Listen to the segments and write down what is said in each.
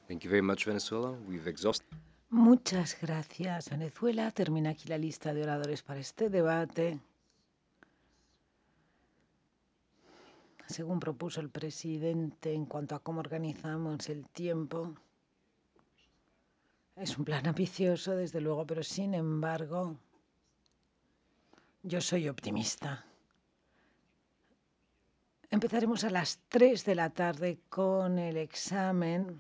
Thank you very much, Venezuela. We've exhausted. Muchas gracias, Venezuela. Termina aquí la lista de oradores para este debate. Según propuso el presidente en cuanto a cómo organizamos el tiempo, es un plan ambicioso, desde luego, pero sin embargo, yo soy optimista. Empezaremos a las 3 de la tarde con el examen,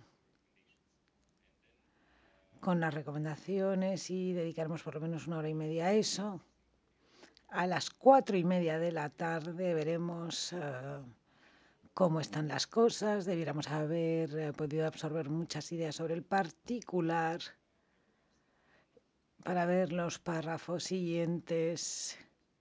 con las recomendaciones y dedicaremos por lo menos 1 hora y media a eso. A las 4:30 de la tarde veremos cómo están las cosas. Debiéramos haber podido absorber muchas ideas sobre el particular para ver los párrafos siguientes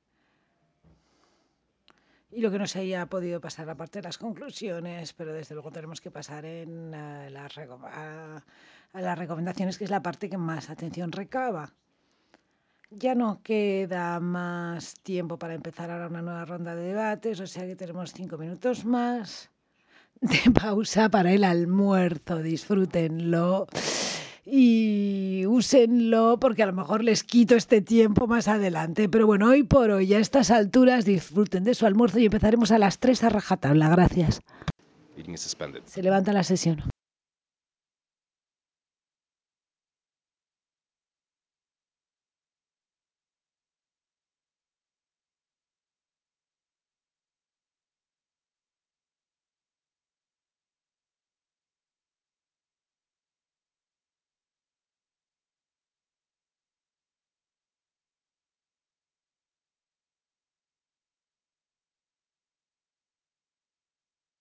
y lo que no se haya podido pasar aparte de las conclusiones, pero desde luego tenemos que pasar a las recomendaciones, que es la parte que más atención recaba. Ya no queda más tiempo para empezar ahora una nueva ronda de debates, o sea que tenemos 5 minutos más de pausa para el almuerzo. Disfrútenlo y úsenlo, porque a lo mejor les quito este tiempo más adelante. Pero bueno, hoy por hoy, a estas alturas, disfruten de su almuerzo y empezaremos a las 3 a rajatabla. Gracias. Meeting is suspended. Se levanta la sesión.